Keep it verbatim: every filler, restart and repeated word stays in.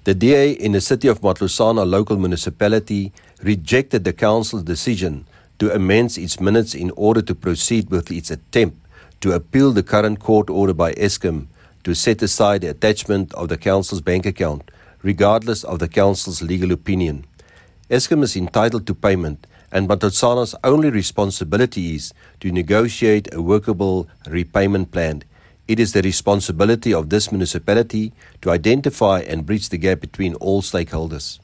The D A in the City of Matlosana local municipality rejected the council's decision to amend its minutes in order to proceed with its attempt to appeal the current court order by Eskom to set aside the attachment of the council's bank account, regardless of the council's legal opinion. Eskom is entitled to payment, and Matlosana's only responsibility is to negotiate a workable repayment plan. It is the responsibility of this municipality to identify and bridge the gap between all stakeholders.